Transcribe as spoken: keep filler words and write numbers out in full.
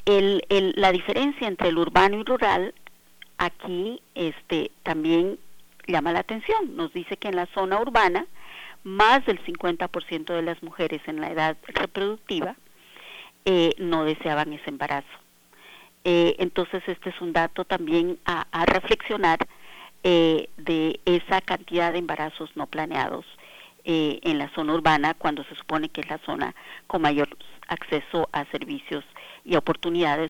el, el, la diferencia entre el urbano y rural aquí este, también llama la atención. Nos dice que en la zona urbana más del cincuenta por ciento de las mujeres en la edad reproductiva eh, no deseaban ese embarazo. Eh, entonces este es un dato también a, a reflexionar eh, de esa cantidad de embarazos no planeados eh, en la zona urbana, cuando se supone que es la zona con mayor acceso a servicios y oportunidades